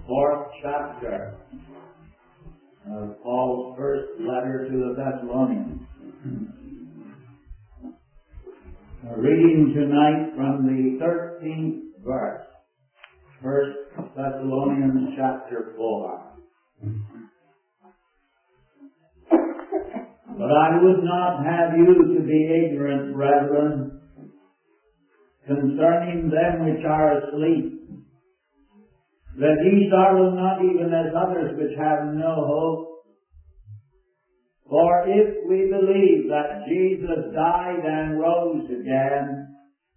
fourth chapter of Paul's first letter to the Thessalonians. We're reading tonight from the 13th verse, 1 Thessalonians chapter 4. But I would not have you to be ignorant, brethren, concerning them which are asleep, that ye sorrow not even as others which have no hope. For if we believe that Jesus died and rose again,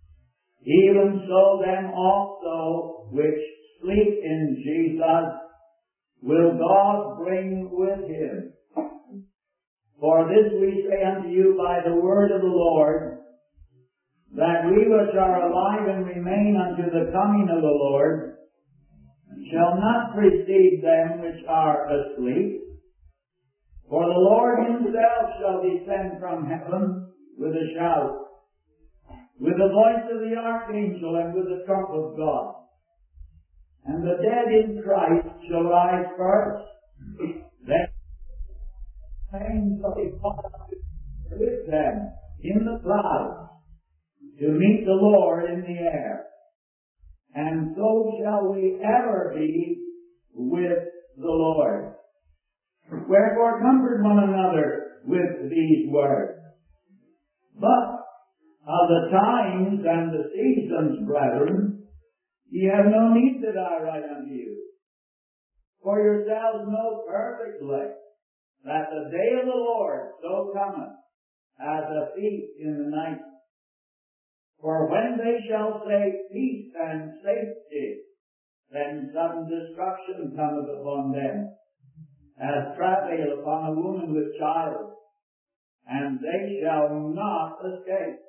even so them also which sleep in Jesus will God bring with him. For this we say unto you by the word of the Lord, that we which are alive and remain unto the coming of the Lord shall not precede them which are asleep. For the Lord himself shall descend from heaven with a shout, with the voice of the archangel, and with the trump of God. And the dead in Christ shall rise first. Then shall be caught up with them in the clouds to meet the Lord in the air. And so shall we ever be with the Lord. Wherefore comfort one another with these words. But of the times and the seasons, brethren, ye have no need that I write unto you. For yourselves know perfectly that the day of the Lord so cometh as a thief in the night. For when they shall say peace and safety, then sudden destruction cometh upon them, as travail upon a woman with child, and they shall not escape.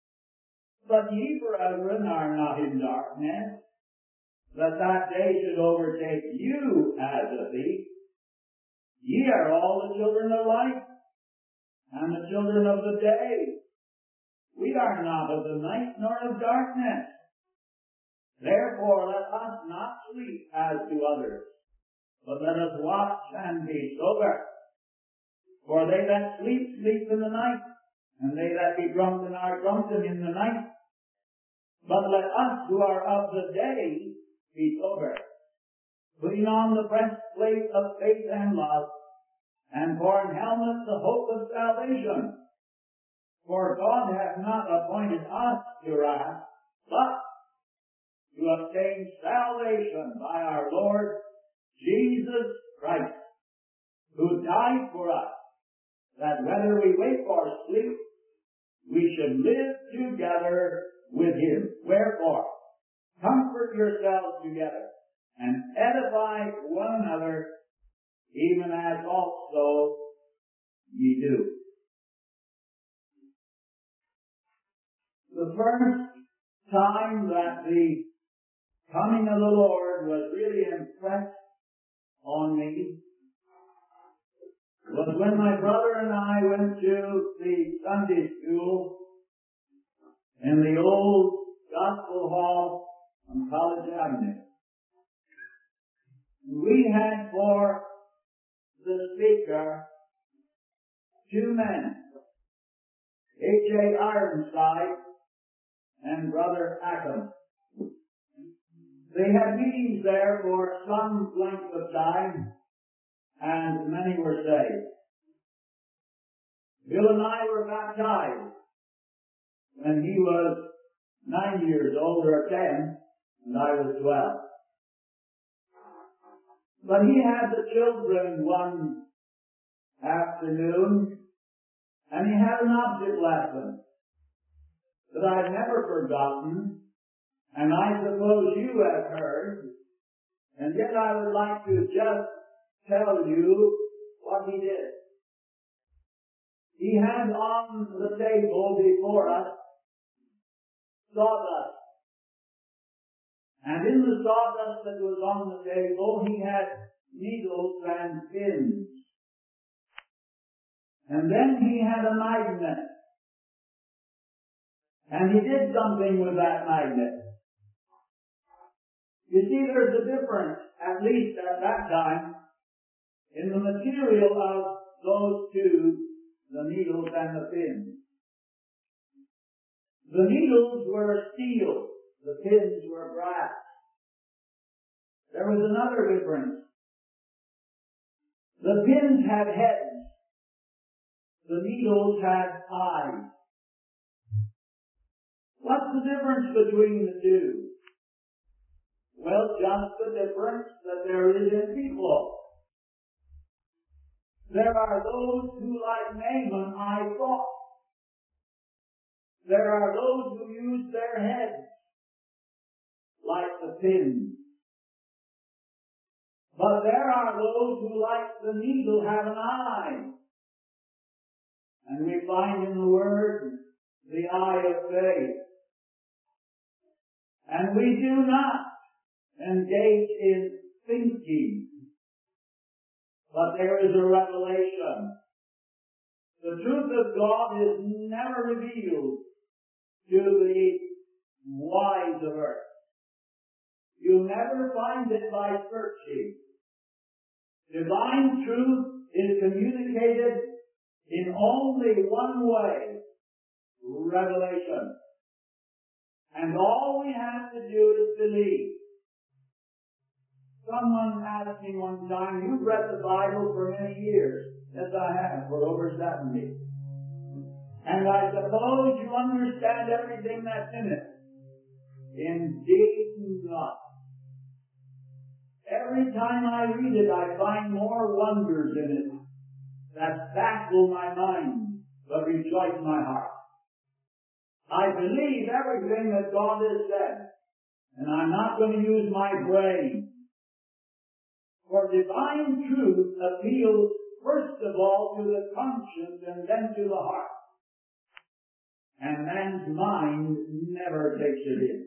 But ye, brethren, are not in darkness, that day should overtake you as a thief. Ye are all the children of light, and the children of the day. We are not of the night nor of darkness. Therefore let us not sleep as do others, but let us watch and be sober. For they that sleep, sleep in the night, and they that be drunken are drunken in the night. But let us who are of the day be sober, putting on the breastplate of faith and love, and for an helmet the hope of salvation. For God hath not appointed us to wrath, but to obtain salvation by our Lord Jesus Christ, who died for us, that whether we wake or sleep, we should live together with him. Wherefore, comfort yourselves together, and edify one another, even as also ye do. The first time that the coming of the Lord was really impressed on me was when my brother and I went to the Sunday school in the old Gospel Hall on College Avenue. We had for the speaker two men, H.A. Ironside and Brother Ackham. They had meetings there for some length of time, and many were saved. Bill and I were baptized when he was 9 years old, or 10, and I was 12. But he had the children one afternoon, and he had an object lesson that I've never forgotten, and I suppose you have heard, and yet I would like to just tell you what he did. He had on the table before us sawdust, and in the sawdust that was on the table he had needles and pins, and then he had a magnet. And he did something with that magnet. You see, there's a difference, at least at that time, in the material of those two, the needles and the pins. The needles were steel, the pins were brass. There was another difference. The pins had heads, the needles had eyes. What's the difference between the two? Well, just the difference that there is in people. There are those who, like Naaman, I thought. There are those who use their heads, like the pins. But there are those who, like the needle, have an eye. And we find in the Word the eye of faith. And we do not engage in thinking, but there is a revelation. The truth of God is never revealed to the wise of earth. You'll never find it by searching. Divine truth is communicated in only one way, revelation. And all we have to do is believe. Someone asked me one time, you've read the Bible for many years. Yes, I have, for over 70. And I suppose you understand everything that's in it. Indeed not. Every time I read it, I find more wonders in it that baffle my mind, but rejoice my heart. I believe everything that God has said, and I'm not going to use my brain. For divine truth appeals first of all to the conscience and then to the heart. And man's mind never takes it in.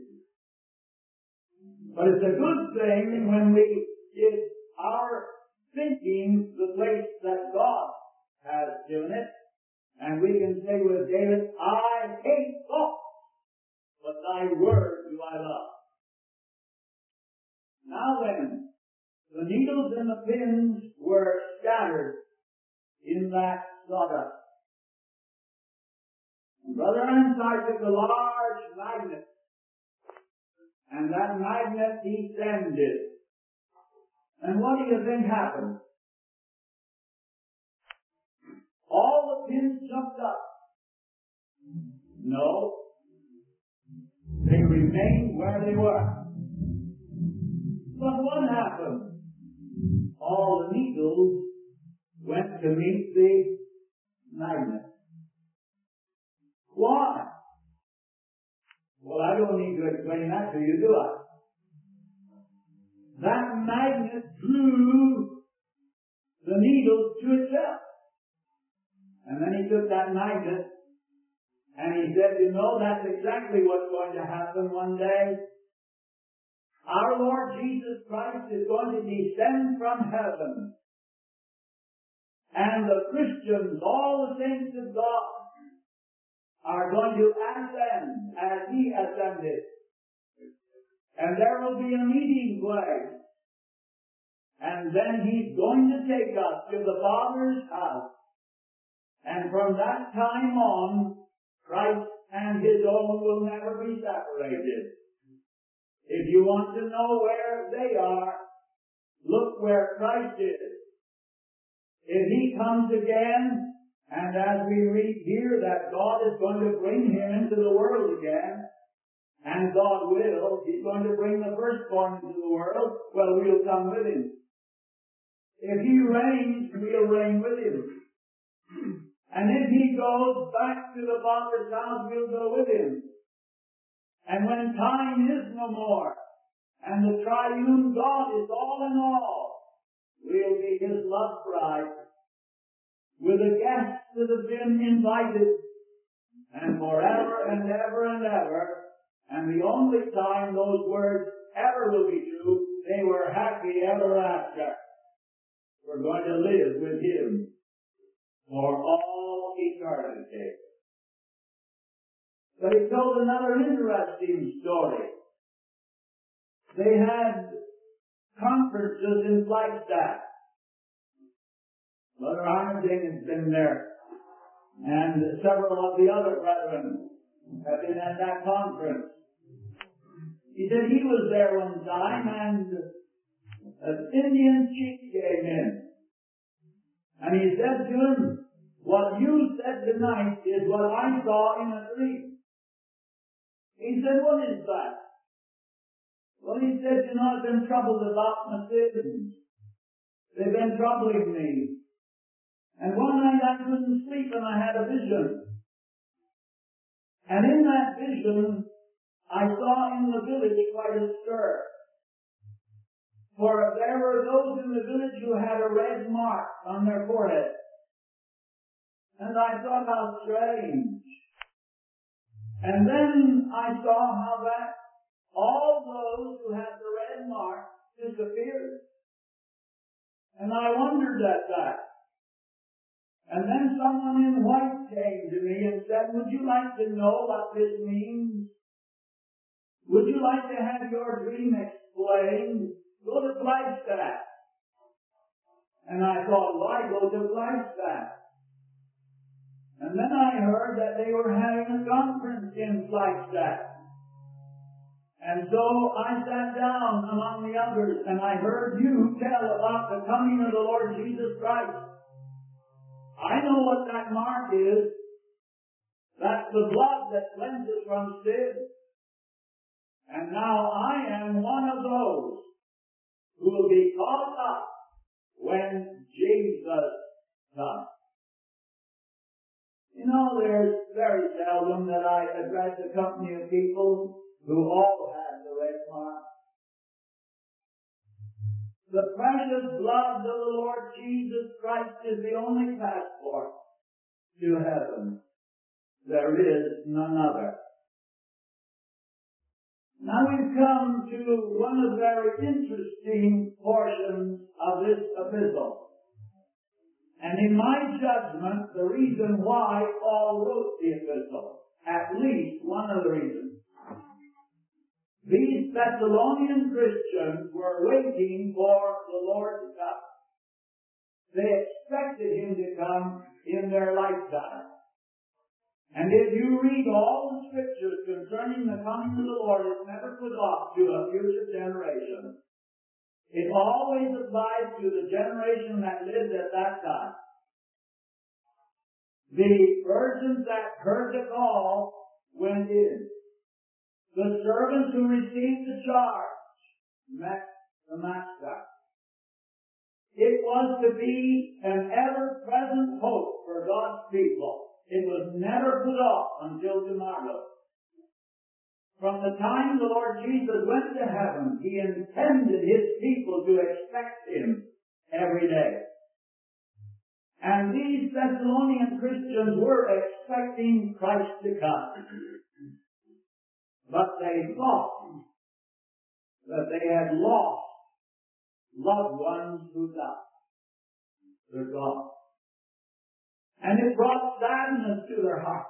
But it's a good thing when we give our thinking the place that God has given it, and we can say with David, I hate thoughts, but thy word do I love. Now then, the needles and the pins were scattered in that sawdust. Brother Ansi took a large magnet, and that magnet descended. And what do you think happened? All the pins jumped up. No. They remained where they were. But what happened? All the needles went to meet the magnet. Why? Well, I don't need to explain that to you, do I? That magnet drew the needles to itself. And then he took that magnet and he said, you know, that's exactly what's going to happen one day. Our Lord Jesus Christ is going to descend from heaven. And the Christians, all the saints of God, are going to ascend as he ascended. And there will be a meeting place. And then he's going to take us to the Father's house. And from that time on, Christ and his own will never be separated. If you want to know where they are, look where Christ is. If he comes again, and as we read here that God is going to bring him into the world again, and God will, he's going to bring the firstborn into the world, well, we'll come with him. If he reigns, we'll reign with him. And if he goes back to the Father's house, we'll go with him. And when time is no more, and the triune God is all in all, we'll be his love bride, with the guests that have been invited, and forever and ever and ever, and the only time those words ever will be true, they were happy ever after. We're going to live with him for all eternity. But he told another interesting story. they had conferences in Flagstaff. Brother Armstrong has been there, and several of the other brethren have been at that conference. He said he was there one time, and an Indian chief came in, and he said to him, "What you said tonight is what I saw in a dream." He said, "What is that?" Well, he said, "You know, I've been troubled about my sins. They've been troubling me. And one night I couldn't sleep and I had a vision. And in that vision, I saw in the village quite a stir. For there were those in the village who had a red mark on their forehead. And I thought, how strange. And then I saw how that all those who had the red mark disappeared. And I wondered at that. And then someone in white came to me and said, "Would you like to know what this means? Would you like to have your dream explained? Go to Flagstaff." And I thought, why go to Flagstaff? And then I heard that they were having a conference in Flagstaff. And so I sat down among the others, and I heard you tell about the coming of the Lord Jesus Christ. I know what that mark is. That's the blood that cleanses from sin. And now I am one of those who will be caught up when Jesus comes. You know, there's very seldom that I address a company of people who all have the red mark. The precious blood of the Lord Jesus Christ is the only passport to heaven. There is none other. Now we've come to one of the very interesting portions of this epistle. And in my judgment, the reason why Paul wrote the epistle, at least one of the reasons. These Thessalonian Christians were waiting for the Lord to come. They expected Him to come in their lifetime. And if you read all the scriptures concerning the coming of the Lord, it's never put off to a future generation. It always applies to the generation that lived at that time. The virgins that heard the call went in. The servants who received the charge met the master. It was to be an ever-present hope for God's people. It was never put off until tomorrow. From the time the Lord Jesus went to heaven, He intended His people to expect Him every day. And these Thessalonian Christians were expecting Christ to come. But they thought that they had lost loved ones who died. They're gone. And it brought sadness to their hearts.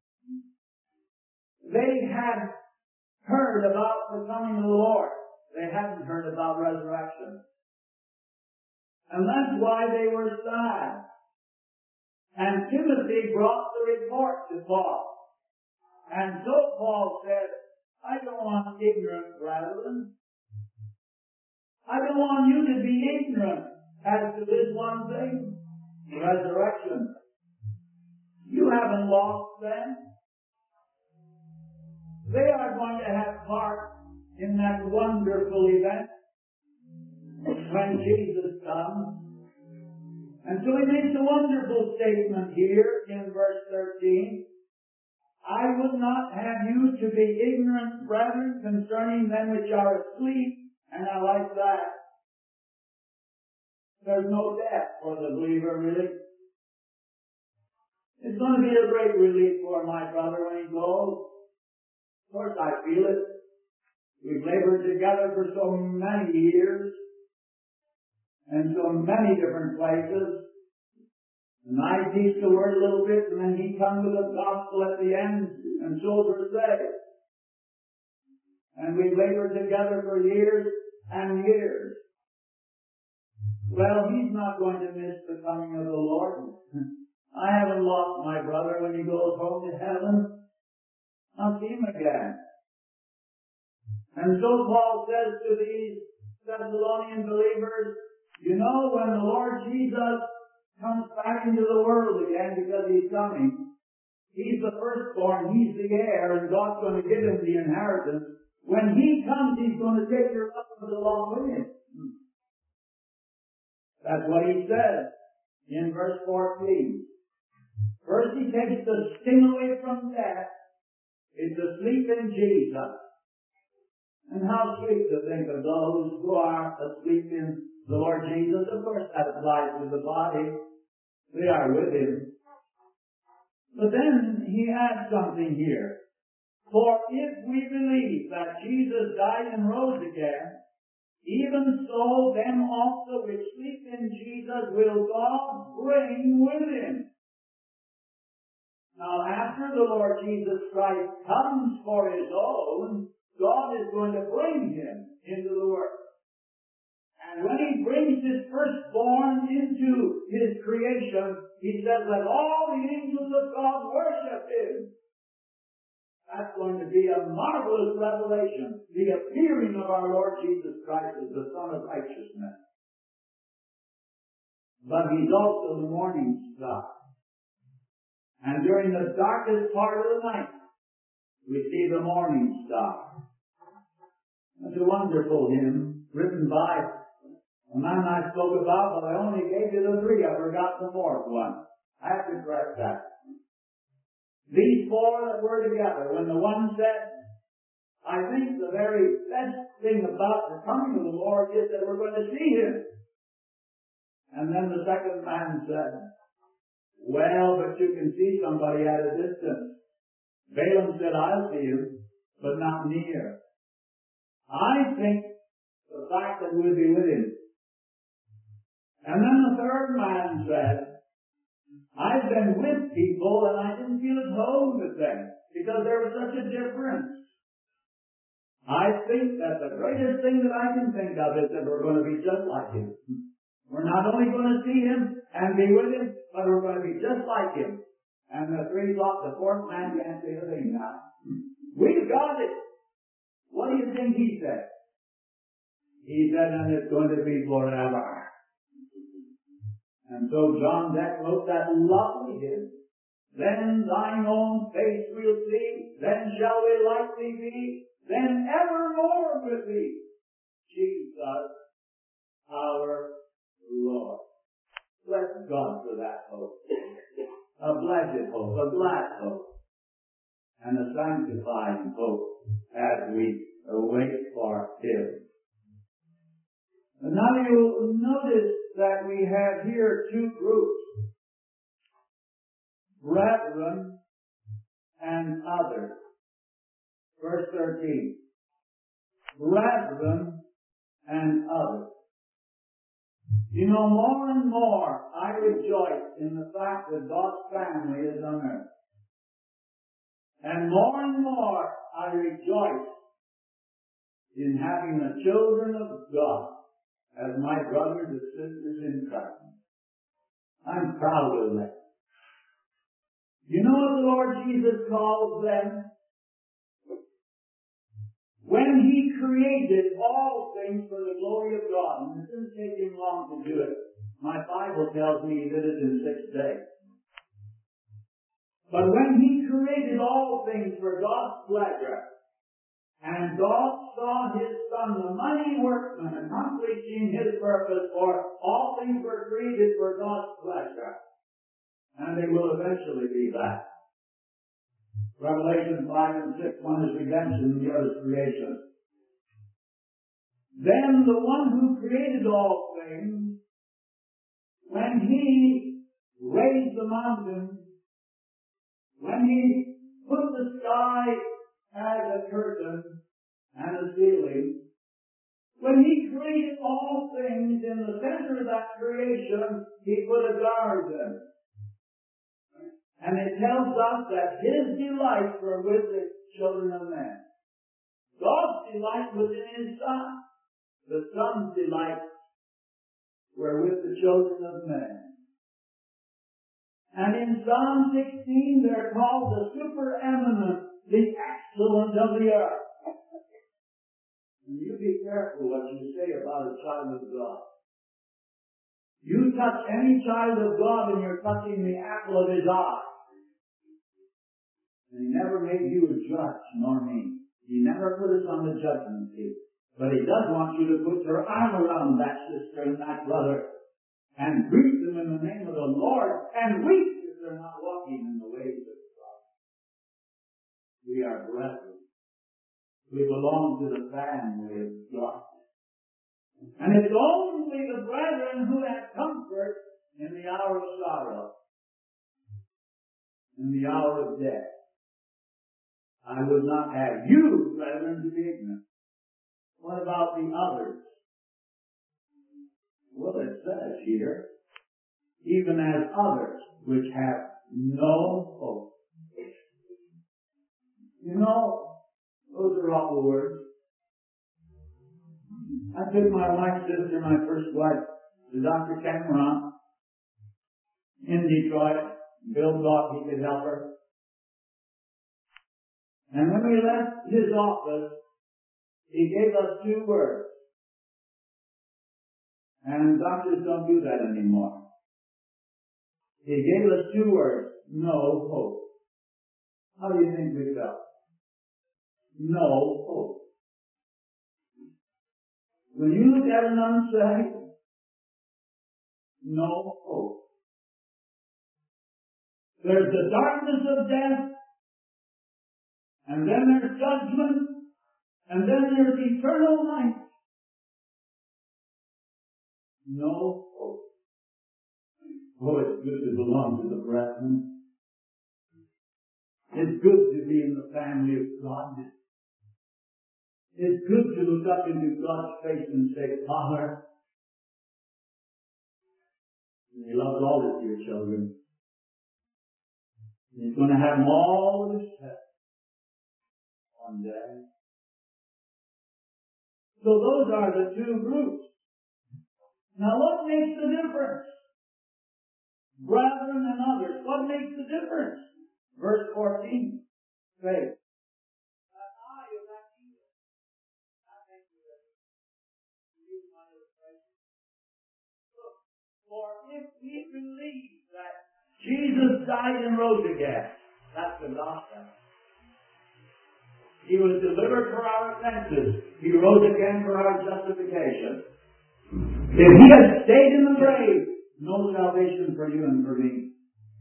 They had heard about the coming of the Lord. They hadn't heard about resurrection. And that's why they were sad. And Timothy brought the report to Paul. And so Paul said, I don't want ignorant brethren. I don't want you to be ignorant as to this one thing, resurrection. You haven't lost them. They are going to have part in that wonderful event when Jesus comes. And so he makes a wonderful statement here in verse 13. I would not have you to be ignorant, brethren, concerning them which are asleep. And I like that. There's no death for the believer, really. It's going to be a great relief for my brother when he goes. Of course, I feel it. We've labored together for so many years and so many different places. And I teach the word a little bit, and then he comes with the gospel at the end, and souls are saved. and we've labored together for years and years. Well, he's not going to miss the coming of the Lord. I haven't lost my brother when he goes home to heaven. I'll see him again. And so Paul says to these Thessalonian believers, you know, when the Lord Jesus comes back into the world again, because he's coming, he's the firstborn, he's the heir, and God's going to give him the inheritance. When he comes, he's going to take your husband along with him. That's what he says in verse 14. First, he takes the sting away from death. It's asleep in Jesus. And how sweet to think of those who are asleep in the Lord Jesus. Of course, that applies to the body. They are with him. But then he adds something here. For if we believe that Jesus died and rose again, even so them also which sleep in Jesus will God bring with him. Now, after the Lord Jesus Christ comes for his own, God is going to bring him into the world. And when he brings his firstborn into his creation, he says, let all the angels of God worship him. That's going to be a marvelous revelation, the appearing of our Lord Jesus Christ as the Son of Righteousness. But he's also the morning star. And during the darkest part of the night, we see the morning star. It's a wonderful hymn written by a man I spoke about, but I only gave you the three. I forgot the fourth one. I have to correct that. These four that were together, when the one said, I think the very best thing about the coming of the Lord is that we're going to see him. And then the second man said, well, but you can see somebody at a distance. Balaam said, I'll see him, but not near. I think the fact that we'll be with him. And then the third man said, I've been with people and I didn't feel at home with them because there was such a difference. I think that the greatest thing that I can think of is that we're going to be just like him. We're not only going to see him and be with him, but we're going to be just like him. And the three thought the fourth man can't say a thing now. We've got it. What do you think he said? He said, and it's going to be forever. And so John Deck wrote that lovely hymn. Then thine own face we'll see, then shall we like thee be, then evermore with thee, Jesus our Lord. Bless God for that hope. A blessed hope, a glad hope, and a sanctifying hope as we await for him. And now you'll notice that we have here two groups, brethren and others. Verse 13. Brethren and others. You know, more and more I rejoice in the fact that God's family is on earth. And more I rejoice in having the children of God as my brothers and sisters in Christ. I'm proud of them. You know what the Lord Jesus calls them? When he created all things for the glory of God, and it didn't take him long to do it. My Bible tells me he did it in 6 days. But when he created all things for God's pleasure, and God saw his Son, the mighty workman, accomplishing his purpose, for all things were created for God's pleasure, and they will eventually be that. Revelation 5 and 6, one is redemption, the other is creation. Then the one who created all things, when he raised the mountains, when he put the sky as a curtain and a ceiling, when he created all things, in the center of that creation, he put a garden. And it tells us that his delights were with the children of men. God's delight was in His Son. The Son's delight were with the children of men. And in Psalm 16, they're called the supereminent, the excellent of the earth. And you be careful what you say about a child of God. You touch any child of God and you're touching the apple of His eye. And He never made you a judge, nor me. He never put us on the judgment seat. But He does want you to put your arm around that sister and that brother and greet them in the name of the Lord and weep if they're not walking in the ways of God. We are brethren. We belong to the family of God. And it's only the brethren who have comfort in the hour of sorrow, in the hour of death. I would not have you, brethren, to be ignorant. What about the others? Well, it says here, even as others which have no hope. You know, those are awful words. I took my wife's sister, my first wife, to Dr. Cameron in Detroit. Bill thought he could help her. And when we left his office, he gave us 2 words. And doctors don't do that anymore. He gave us 2 words. No hope. How do you think we felt? No hope. When you look at an unsaved, no hope. There's the darkness of death, and then there's judgment, and then there's eternal life. No hope. Oh, it's good to belong to the brethren. It's good to be in the family of God. It's good to look up into God's face and say, Father. And He loves all His dear children. And He's going to have them all in His head one day. So those are the 2 groups. Now what makes the difference? Brethren and others. What makes the difference? Verse 14. Faith. For if we believe that Jesus died and rose again, that's the gospel. He was delivered for our offenses. He rose again for our justification. If He had stayed in the grave, no salvation for you and for me.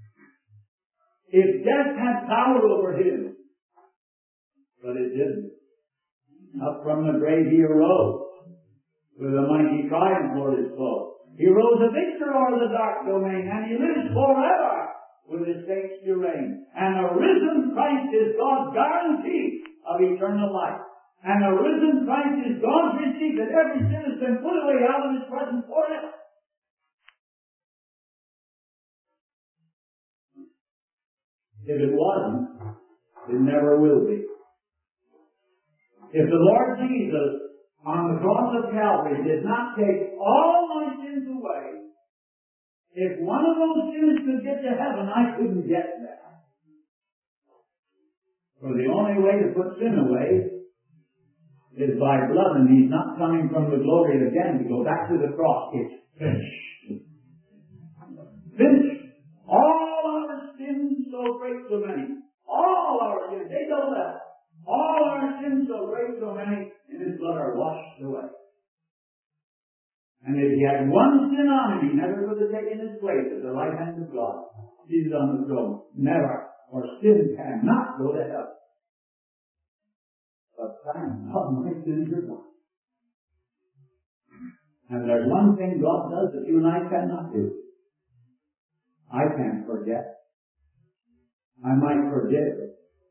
If death had power over Him, but it didn't. Up from the grave He arose with a mighty triumph for His foe. He rose a victor over the dark domain, and He lives forever with His saints to reign. And a risen Christ is God's guarantee of eternal life. And a risen Christ is God's receipt that every sin has been put away out of His presence forever. If it wasn't, it never will be. If the Lord Jesus on the cross of Calvary did not take all my sins away, if one of those sins could get to heaven, I couldn't get there. For the only way to put sin away is by blood, and He's not coming from the glory again to go back to the cross. It's finished. Finished. All our sins so great, so many. All our sins, they don't left. All our sins so great, so many, in His blood are washed away. And if He had one sin on Him, He never would have taken His place at the right hand of God. He's on the throne. Never. For sin cannot go to hell. But thank God my sins are gone. And there's one thing God does that you and I cannot do. I can't forget. I might forgive.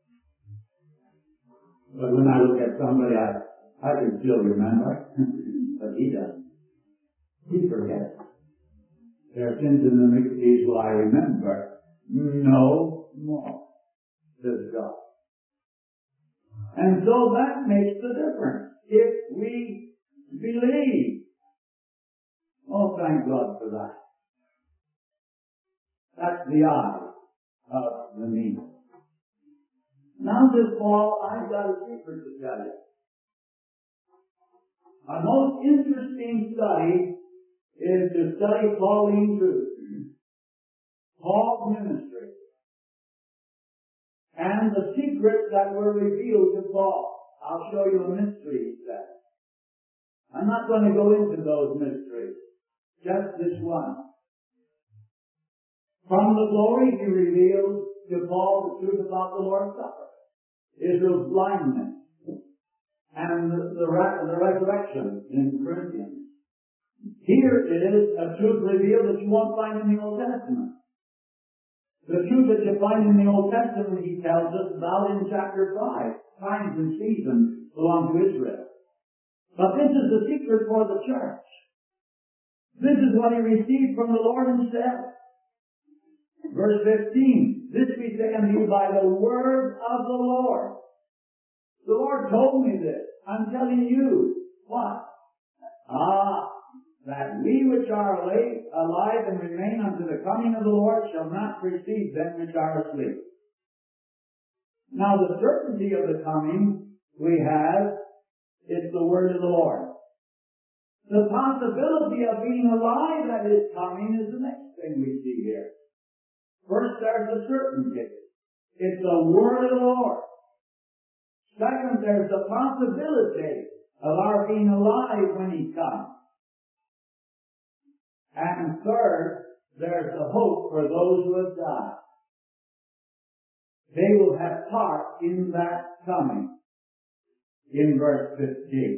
But when I look at somebody, I can still remember. But He doesn't. He forgets. There are sins in the iniquities will I remember no more, says God. And so that makes the difference. If we believe, oh, thank God for that. That's the eye of the needle. Now this Paul, I've got a secret to tell you. A most interesting study is to study Pauline truth, Paul's ministry, and the secrets that were revealed to Paul. I'll show you a mystery, he said. I'm not going to go into those mysteries, just this one. From the glory he revealed to Paul the truth about the Lord's Supper, Israel's blindness, and the resurrection in Corinthians. Here is a truth revealed that you won't find in the Old Testament. The truth that you find in the Old Testament, he tells us about in chapter 5. Times and seasons belong to Israel. But this is the secret for the church. This is what he received from the Lord himself. Verse 15, this we say unto you by the word of the Lord. The Lord told me this. I'm telling you. What? That we which are alive and remain unto the coming of the Lord shall not precede them which are asleep. Now the certainty of the coming we have is the word of the Lord. The possibility of being alive at his coming is the next thing we see here. First, there's the certainty. It's the word of the Lord. Second, there's the possibility of our being alive when he comes. And third, there's the hope for those who have died. They will have part in that coming. In verse 15.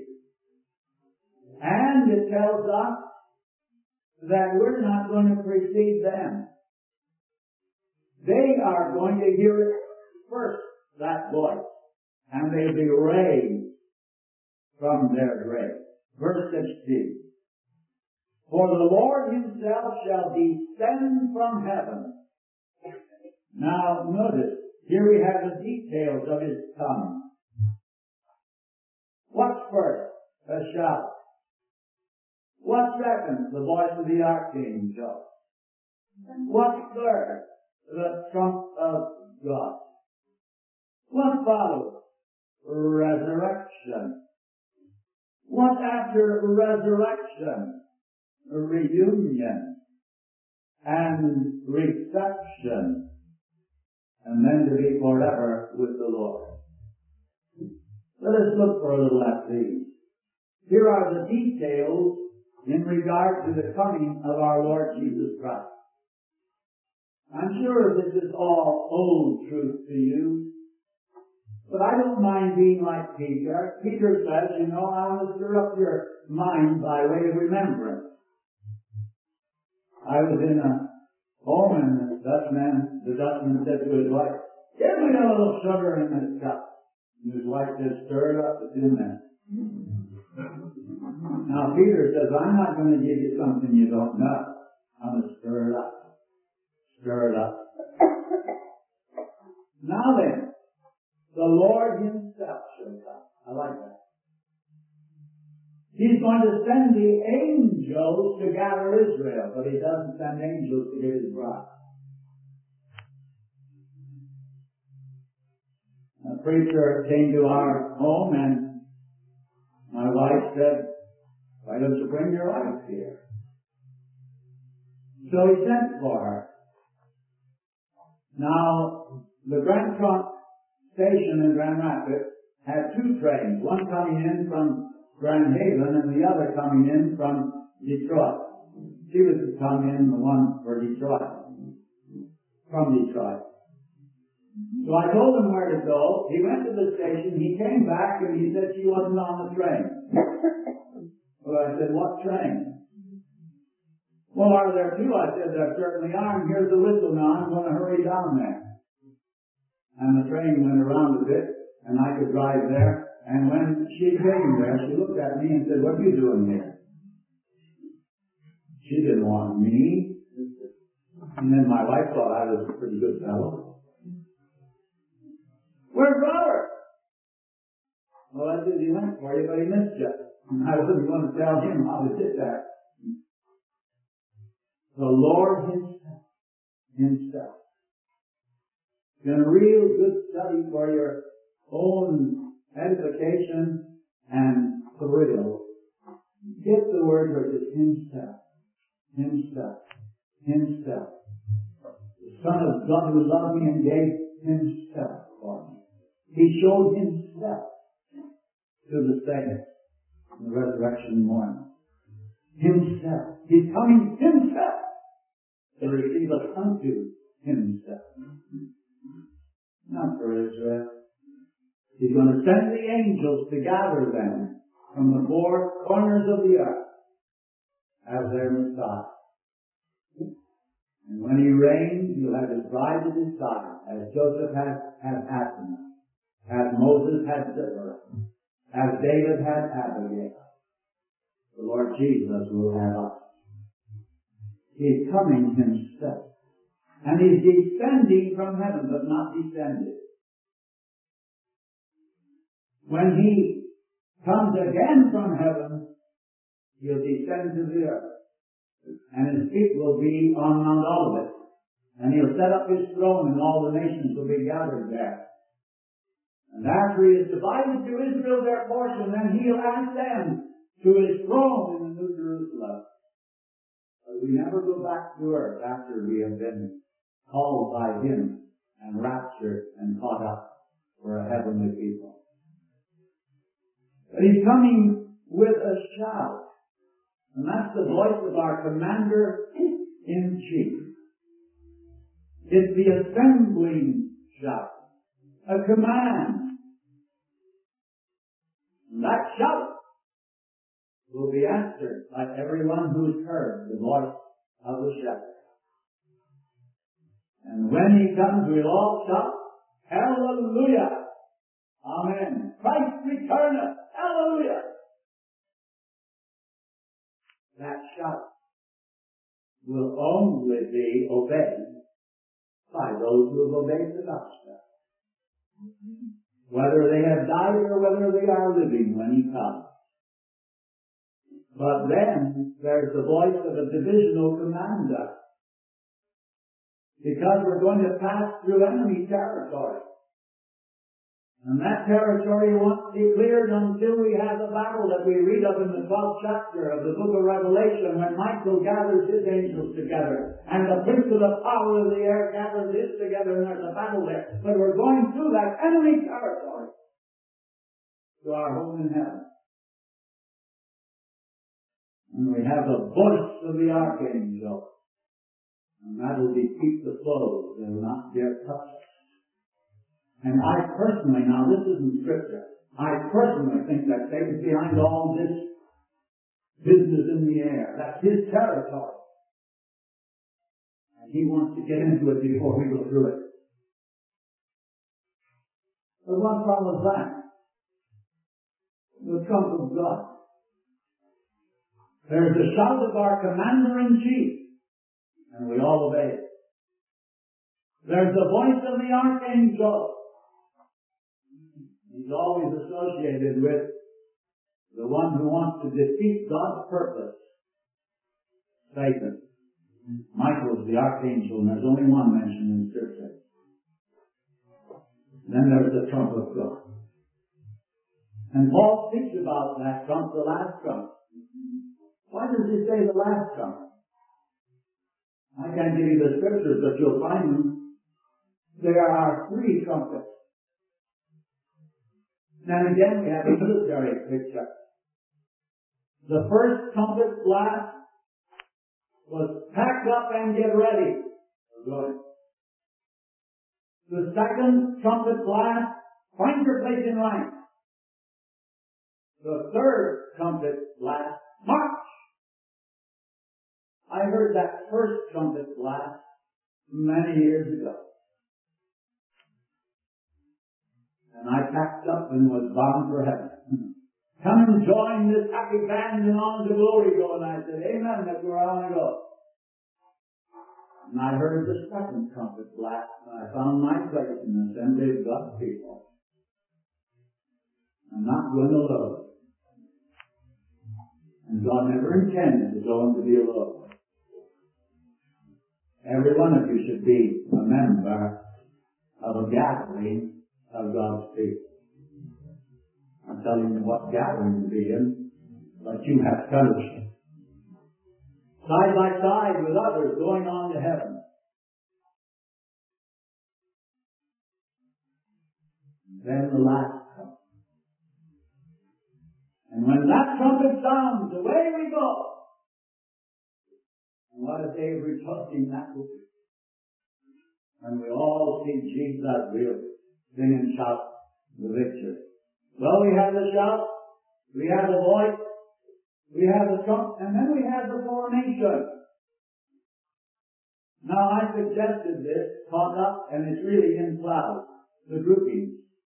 And it tells us that we're not going to precede them. They are going to hear it first, that voice, and they'll be raised from their grave. Verse 16. For the Lord himself shall descend from heaven. Now notice, here we have the details of his coming. What's first? A shout. What's second? The voice of the archangel. What's third? The trump of God. What follows? Resurrection. What after resurrection? Reunion and reception, and then to be forever with the Lord. Let us look for a little at these. Here are the details in regard to the coming of our Lord Jesus Christ. I'm sure this is all old truth to you, but I don't mind being like Peter. Peter says, I want to stir up your mind by way of remembrance. I was in a home and the Dutchman said to his wife, give me a little sugar in this cup. And his wife said, stir it up, it's in there. Now Peter says, I'm not going to give you something you don't know. I'm going to stir it up. Stir it up. Now then, the Lord himself shall come. I like that. He's going to send the angels to gather Israel, but he doesn't send angels to get his bride. A preacher came to our home and my wife said, why don't you bring your wife here? So he sent for her. Now, the Grand Trunk station in Grand Rapids had two trains, one coming in from Grand Haven and the other coming in from Detroit. She was to come in the one for Detroit, from Detroit. So I told him where to go. He went to the station, he came back and he said she wasn't on the train. Well, I said, what train? Well, are there two? I said, there certainly are, and here's the whistle now, I'm going to hurry down there. And the train went around a bit, and I could drive there. And when she came there, she looked at me and said, what are you doing here? She didn't want me. And then my wife thought I was a pretty good fellow. Where's Robert? Well, that's what he went for you, but he missed you. And I wasn't going to tell him how to get that. The Lord Himself. It's been a real good study for your own edification and thrill. Get the word where it is Himself. Himself. Himself. The Son of God who loved me and gave Himself for me. He showed Himself to the saints in the resurrection morning. Himself. He's coming Himself to receive us unto Himself. Not for Israel. He's going to send the angels to gather them from the four corners of the earth as their Messiah. And when He reigns, He'll have His bride at His side, as Joseph had Athena, as Moses had Deborah, as David had Abigail. The Lord Jesus will have us. He's coming Himself. And He's descending from heaven, but not descended. When He comes again from heaven, He'll descend to the earth. And His feet will be on Mount Olivet. And He'll set up His throne and all the nations will be gathered there. And after He has divided to Israel their portion, then He'll ascend to His throne in the New Jerusalem. But we never go back to earth after we have been called by Him and raptured and caught up for a heavenly people. But He's coming with a shout. And that's the voice of our Commander-in-Chief. It's the assembling shout. A command. And that shout will be answered by everyone who's heard the voice of the shepherd. And when He comes, we'll all shout, Hallelujah! Amen. Christ returneth! Hallelujah! That shout will only be obeyed by those who have obeyed the gospel. Whether they have died or whether they are living when He comes. But then there's the voice of a divisional commander. Because we're going to pass through enemy territory. And that territory won't be cleared until we have the battle that we read of in the 12th chapter of the book of Revelation, when Michael gathers his angels together and the prince of the power of the air gathers his together, and there's a battle there. But we're going through that enemy territory to our home in heaven. And we have the voice of the archangel. And that will defeat the foes. They will not dare touch us. And I personally, now this isn't scripture, I personally think that Satan's behind all this business in the air. That's his territory. And he wants to get into it before we go through it. But what follows that? The trump of God. There's the shout of our Commander-in-Chief. And we all obey it. There's the voice of the archangel. He's always associated with the one who wants to defeat God's purpose. Satan. Michael's the archangel, and there's only one mentioned in Scripture. Then there's the trump of God. And Paul speaks about that trump, the last trump. Why does he say the last trump? I can't give you the scriptures, but you'll find them. There are 3 trumpets. Now again, we have a military picture. The first trumpet blast was pack up and get ready. Good. The second trumpet blast, find your place in line. The third trumpet blast, march. I heard that first trumpet blast many years ago. And I packed up and was bound for heaven. Come and join this happy band and on to glory go. And I said, amen, that's where I want to go. And I heard the second trumpet blast, and I found my place in the assembly of God's people. I'm not going alone. And God never intended the zone to be alone. Every one of you should be a member of a gathering of God's people. I'm telling you what gathering to be in, but you have fellowship. Side by side with others going on to heaven. Then the last trumpet. And when that trumpet sounds, away we go. And what a day of rejoicing that will be. When we all see Jesus, we'll sing and shout the victory. Well, we have the shout, we have the voice, we have the trump, and then we have the formation. Now, I suggested this, caught up, and it's really in clouds, the groupings.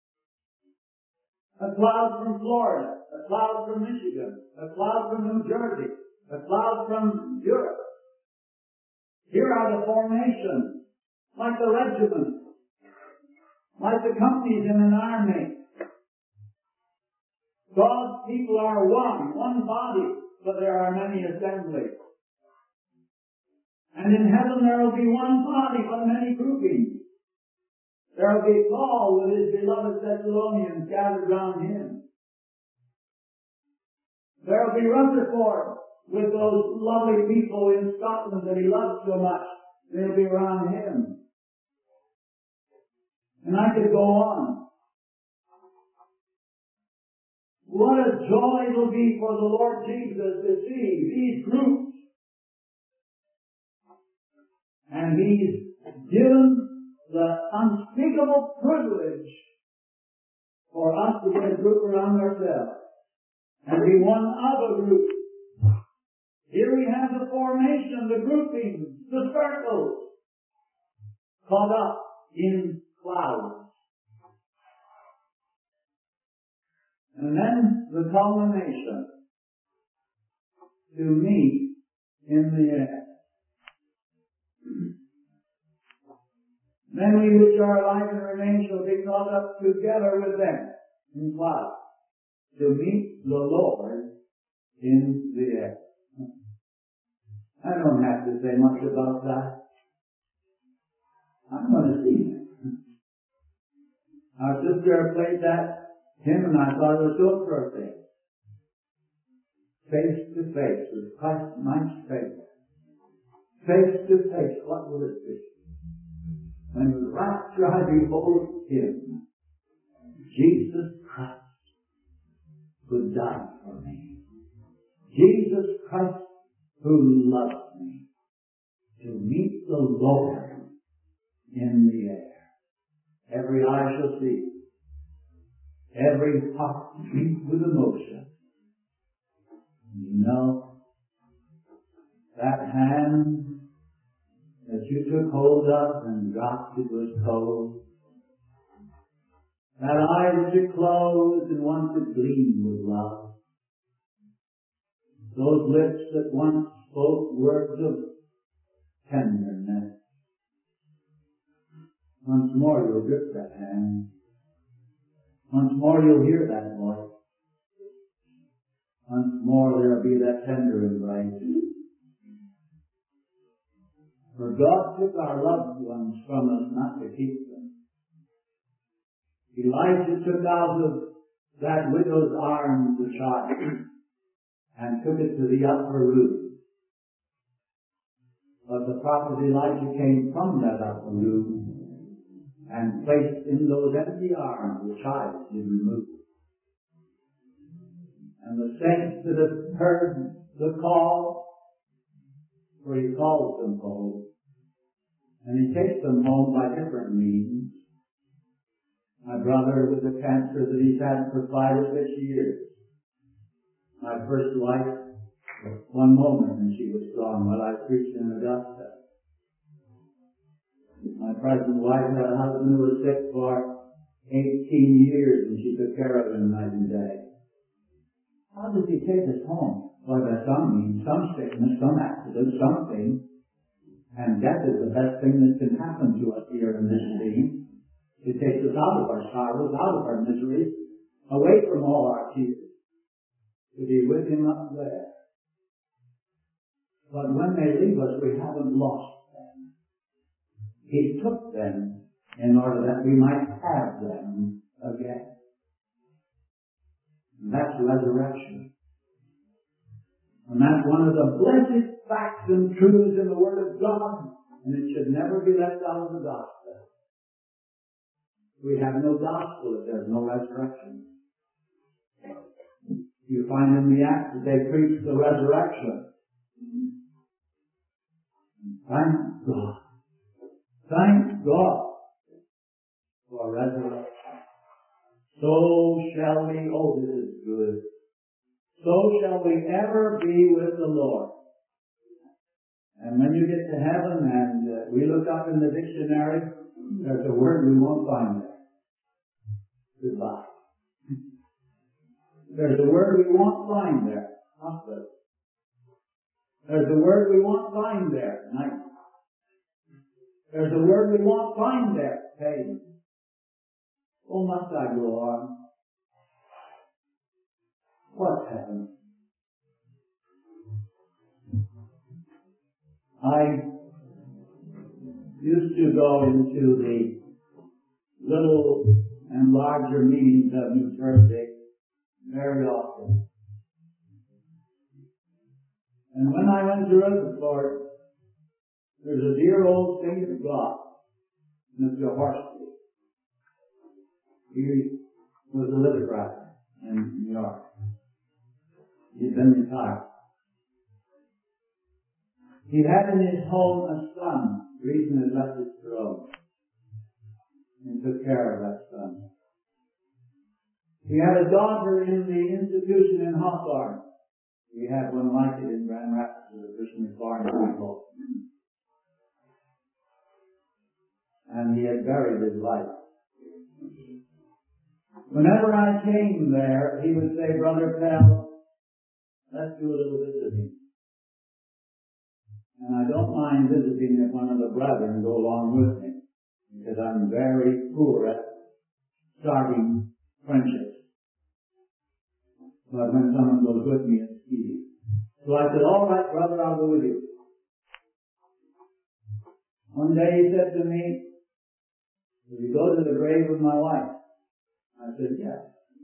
A cloud from Florida, a cloud from Michigan, a cloud from New Jersey, a cloud from Europe. Here are the formations, like the regiments, like the companies in an army. God's people are one body, but there are many assemblies. And in heaven there will be one body, but many groupings. There will be Paul with his beloved Thessalonians gathered round him. There will be Rutherford with those lovely people in Scotland that he loves so much. They'll be around him. And I could go on. What a joy it will be for the Lord Jesus to see these groups. And He's given the unspeakable privilege for us to get a group around ourselves and be one of a group. Here we have the formation, the groupings, the circles, caught up in clouds. And then the culmination, to meet in the air. Then we which are alive and remain shall be caught up together with them in clouds, to meet the Lord in the air. I don't have to say much about that. I'm going to see it. Our sister played that hymn and I thought it was so perfect. Face to face with Christ my Savior. Face to face, what will it be? When with rapture I behold Him, Jesus Christ, who died for me. Jesus Christ, who loves me. To meet the Lord in the air. Every eye shall see. Every heart beat with emotion. You know, that hand that you took hold of and dropped, it was cold. That eye that you closed and once it gleamed with love. Those lips that once spoke words of tenderness. Once more you'll grip that hand. Once more you'll hear that voice. Once more there'll be that tender embrace. For God took our loved ones from us not to keep them. Elijah took out of that widow's arms the child and took it to the upper room. But the prophet Elijah came from that upper room and placed in those empty arms the child he removed. And the saints that have heard the call, for He calls them home, and He takes them home by different means. My brother with the cancer that he's had for 5 or 6 years. My first wife, one moment and she was gone while I preached in Augusta. My present wife had a husband who was sick for 18 years and she took care of him night and day. How does He take us home? Well, by some means, some sickness, some accident, something. And death is the best thing that can happen to us here in this scene. It takes us out of our sorrows, out of our miseries, away from all our tears, to be with Him up there. But when they leave us, we haven't lost them. He took them in order that we might have them again. And that's resurrection. And that's one of the blessed facts and truths in the Word of God, and it should never be left out of the gospel. We have no gospel if there's no resurrection. You find in the Acts that they preach the resurrection. Thank God. Thank God for resurrection. So shall we, oh, this is good. So shall we ever be with the Lord. And when you get to heaven and we look up in the dictionary, there's a word we won't find there. Goodbye. There's a word we won't find there. Hospital. There's a word we won't find there. Night. There's a word we won't find there. Pain. Oh, must I go on? What's heaven? I used to go into the little and larger meetings of New Jersey very often. And when I went to Rutherford, there's a dear old saint of God, Mr. Horsley. He was a lithographer in New York. He'd been retired. He had in his home a son. The reason he left his throne and took care of that son. He had a daughter in the institution in Hawthorne. We had one like it in Grand Rapids, a Christian Reformed people. And he had buried his life. Whenever I came there, he would say, Brother Pell, let's do a little visiting. And I don't mind visiting if one of the brethren go along with me, because I'm very poor at starting friendships. But when someone goes with me, it's easy. So I said, all right, brother, I'll go with you. One day he said to me, will you go to the grave of my wife? I said, yes.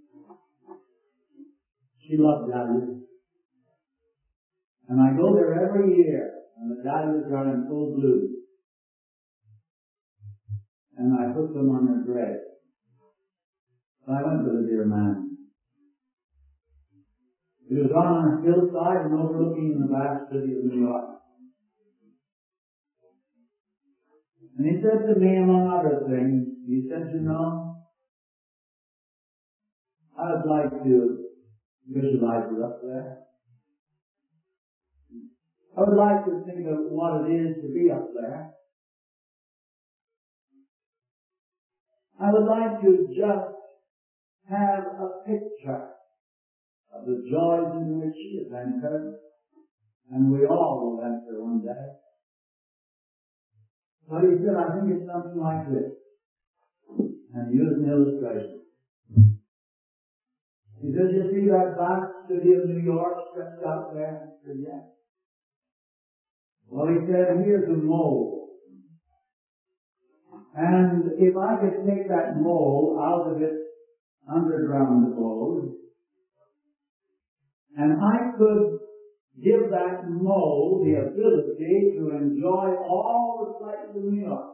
She loved dahlias. And I go there every year, and the dahlias are in full bloom. And I put them on her grave. So I went with the dear man. He was on a hillside and overlooking the vast city of New York. And he said to me, among other things, he said, you know, I'd like to visualize it up there. I would like to think of what it is to be up there. I would like to just have a picture of the joys into which she has entered, and we all will enter one day. But he said, I think it's something like this. And he used an illustration. He said, you see that vast city of New York stretched out there? I said, yes. Well, he said, here's a mole. And if I could take that mole out of its underground abode, and I could give that mole the ability to enjoy all the sights of New York.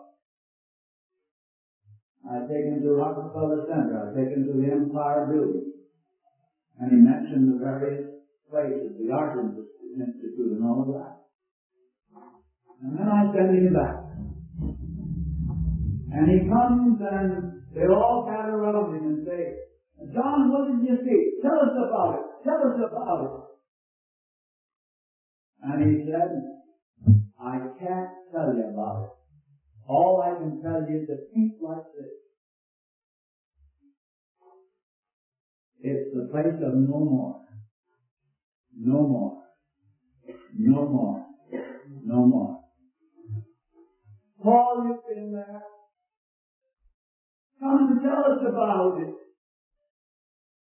I take him to Rockefeller Center. I take him to the Empire Building. And he mentioned the various places, the Art Institute and all of that. And then I send him back. And he comes and they all gather around him and say, John, what did you see? Tell us about it. Tell us about it. And he said, I can't tell you about it. All I can tell you is that think like this. It's the place of no more. No more. No more. No more. Paul, you've been there. Come and tell us about it.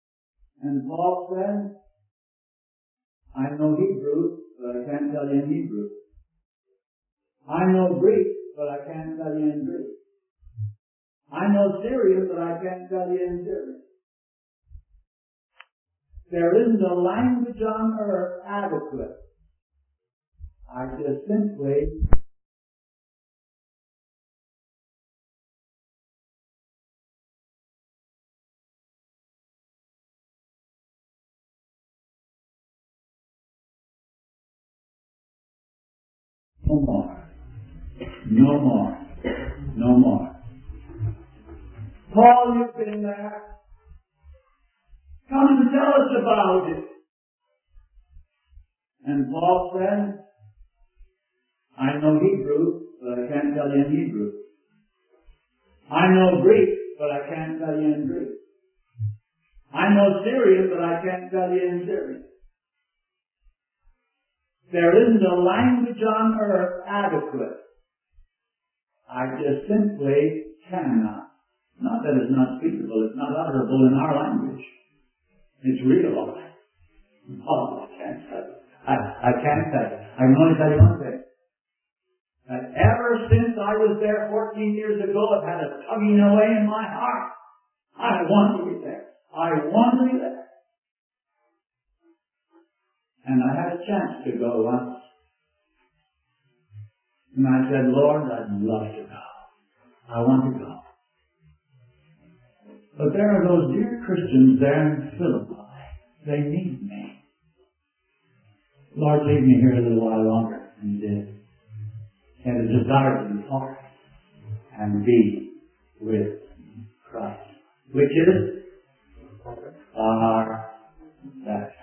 And Paul said, I know Hebrew, but I can't tell you in Hebrew. I know Greek, but I can't tell you in Greek. I know Syrian, but I can't tell you in Syrian. There isn't a language on earth adequate. I just simply no more. No more. No more. Paul, you've been there. Come and tell us about it. And Paul said, I know Hebrew, but I can't tell you in Hebrew. I know Greek, but I can't tell you in Greek. I know Syrian, but I can't tell you in Syrian. There isn't a language on earth adequate. I just simply cannot. Not that it's not speakable, it's not utterable in our language. It's real. Oh, I can't tell you. I can't tell you. I can only tell you one thing. That ever since I was there 14 years ago, I've had a tugging away in my heart. I want to be there. I want to be there. And I had a chance to go once. And I said, Lord, I'd love to go. I want to go. But there are those dear Christians there in Philippi. They need me. Lord, leave me here a little while longer. And he did. He had a desire to depart and be with Christ. Which is far better.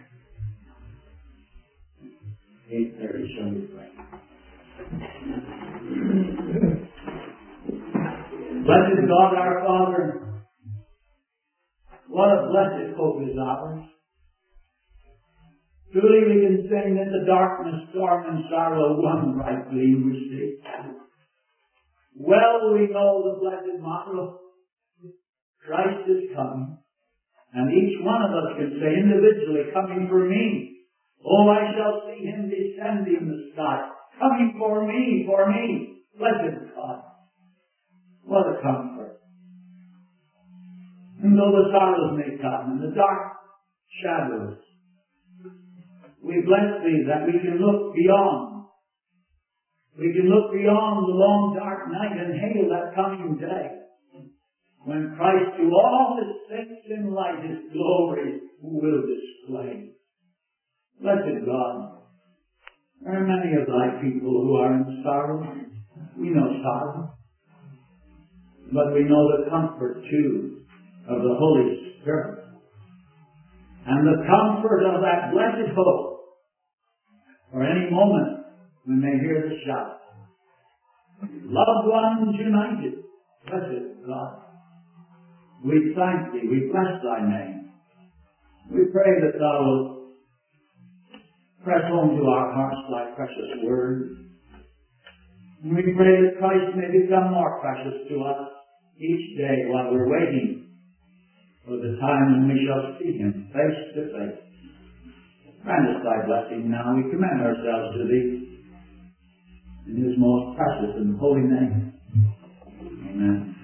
8:30 shall we pray. Blessed God our Father, what a blessed hope is ours. Truly we can sing in the darkness, storm and sorrow, one bright gleam we see. Well we know the blessed motto, Christ is coming. And each one of us can say individually, coming for me. Oh, I shall see him descending the sky. Coming for me, for me. Blessed God. What a comfort. And though the sorrows may come and the dark shadows, we bless thee that we can look beyond. We can look beyond the long dark night and hail that coming day, when Christ to all his saints in light his glory will display. Blessed God, there are many of thy people who are in sorrow. We know sorrow. But we know the comfort, too, of the Holy Spirit. And the comfort of that blessed hope for any moment when they hear the shout. Loved ones united. Blessed God. We thank thee. We bless thy name. We pray that thou wilt press home to our hearts thy precious word. And we pray that Christ may become more precious to us each day while we're waiting for the time when we shall see him face to face. Grant us thy blessing now. We commend ourselves to thee in his most precious and holy name. Amen.